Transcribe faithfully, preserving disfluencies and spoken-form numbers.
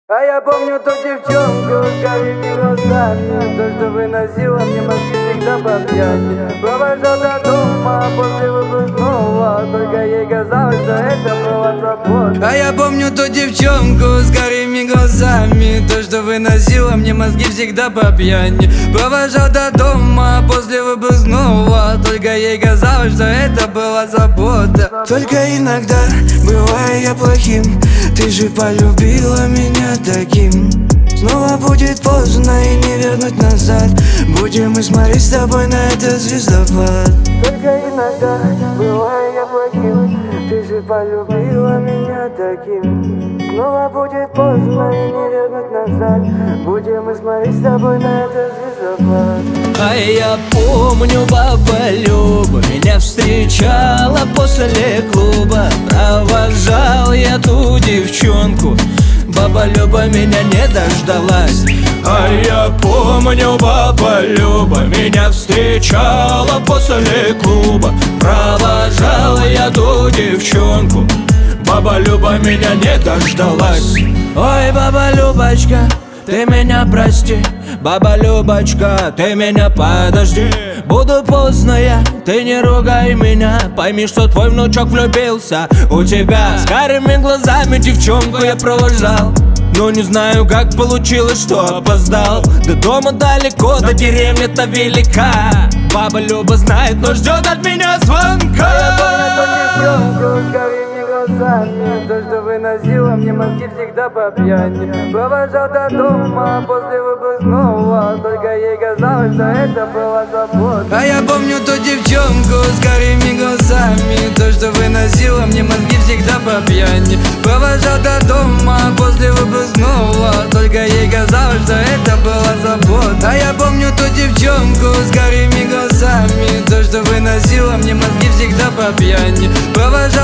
А я помню ту девчонку с карими глазами, то, что выносила мне мозги всегда по пьяни. Провожал до дома после выпускного, только ей казалось, что это была забота. А я помню ту девчонку с карими глазами, то, что выносила мне мозги всегда по пьяни. Провожал до дома после выпускного, только ей казалось, что это была забота. Только иногда бываю я плохим, ты же полюбила меня таким. Снова будет поздно и не вернуть назад. Будем мы смотреть с тобой на этот звездопад. Только иногда бываю я плохим, ты же полюбила меня таким. Снова будет поздно и не вернуть назад. Будем мы смотреть с тобой на этот звездопад. А я помню, баба Люба меня встречала после клуба. Провожал я ту девчонку, баба Люба меня не дождалась. А я помню, баба Люба меня встречала после клуба. Провожал я ту девчонку, баба Люба меня не дождалась. Ой, баба Любочка, ты меня прости, баба Любочка, ты меня подожди. Буду поздно я, ты не ругай меня. Пойми, что твой внучок влюбился у тебя. С карими глазами девчонку я провожал, но не знаю, как получилось, что опоздал. До дома далеко, до деревни-то велика. Баба Люба знает, но ждет от меня звонка. Я помню ту девчонку с карими глазами, то, что выносила мне мозги всегда по пьяни. Провожал до дома после выпускного, только ей казалось, что это была забота. А я помню ту девчонку с карими глазами, то, что выносила мне мозги всегда по пьяни. Провожал до дома после выпускного, только ей казалось, что это была забота. А я помню ту девчонку с карими глазами, то, что выносила мне мозги всегда по пьяни. Провожал